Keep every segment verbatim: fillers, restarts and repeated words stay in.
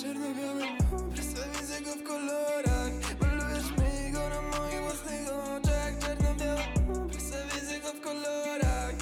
Czarno-biały obraz, a widzę go w kolorach. Malujesz mi go na moich własnych oczach. Czarno-biały obraz, a widzę go w kolorach.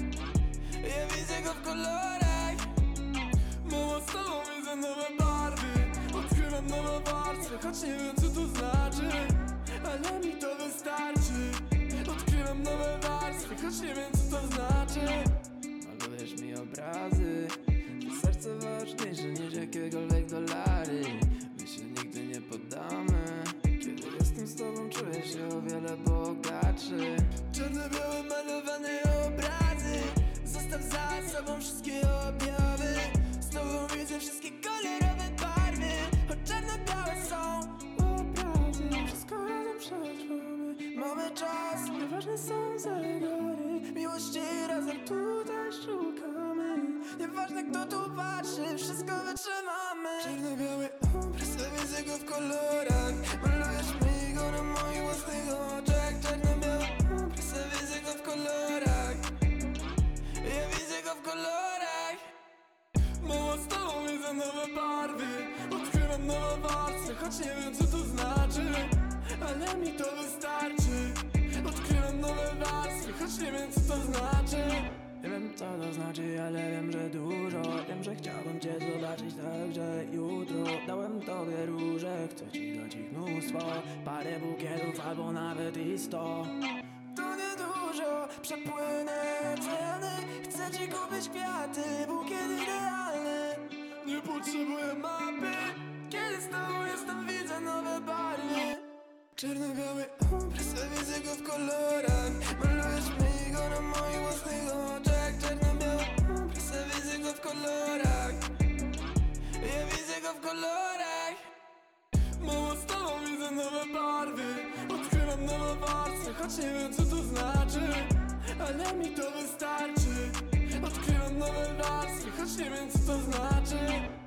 Ja widzę go w kolorach. Mamo, z tobą widzę nowe barwy. Odkrywam nowe warstwy, choć nie wiem co to znaczy, ale mi to wystarczy. Odkrywam nowe warstwy, choć nie wiem co to znaczy. Malujesz mi obrazy, to serce ważniejsze niż jakiekolwiek dolary. My się nigdy nie poddamy. Kiedy jestem z tobą, czuję się o wiele bogatszy. Czarno-białe malowane obrazy, zostaw za sobą wszystkie objawy. Z tobą widzę wszystkie kolorowe barwy, choć czarno-białe są obrazy. Wszystko razem przetrwamy, mamy czas, nieważne są zegary. Miłości razem tutaj szukamy, nieważne kto tu patrzy, wszystko wytrzymamy. Czarno-biały obraz, a widzę go w kolorach. Malujesz mi go na moich własnych oczach. Czarno-biały obraz, a widzę go w kolorach. Ja widzę go w kolorach. Mamo, z tobą widzę nowe barwy. Odkrywam nowe warstwy, choć nie wiem co to znaczy, ale mi to wystarczy. Odkrywam nowe warstwy, choć nie wiem co to znaczy. Nie wiem co to znaczy, ale wiem, że dużo. Wiem, że chciałbym cię zobaczyć także jutro. Dałem tobie róże, chcę ci dać ich mnóstwo. Parę bukietów albo nawet i sto. To niedużo, przepłynę ceny. Chcę ci kupić kwiaty, bukiet idealny. Nie potrzebuję mapy, kiedy z tobą jestem, widzę nowe barwy. Czarno-biały obraz, a widzę go w kolorach. Malujesz mi go na moich własnych oczach. Czarno-biały obraz, a widzę go w kolorach. Ja widzę go w kolorach. Mamo, z tobą widzę nowe barwy. Odkrywam nowe warstwy, choć nie wiem co to znaczy, ale mi to wystarczy. Odkrywam nowe warstwy, choć nie wiem co to znaczy.